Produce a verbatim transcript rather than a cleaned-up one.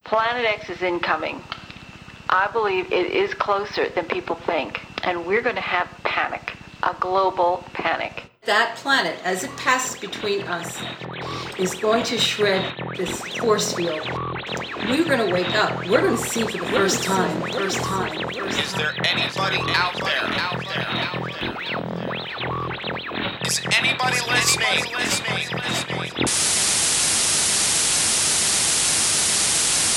Planet X is incoming. I believe it is closer than people think, and we're going to have panic, a global panic. That planet, as it passes between us, is going to shred this force field. We're going to wake up. We're going to see for the first time, first time, first time. Is there anybody out there? Out there? Out there? Is anybody listening? listening? listening?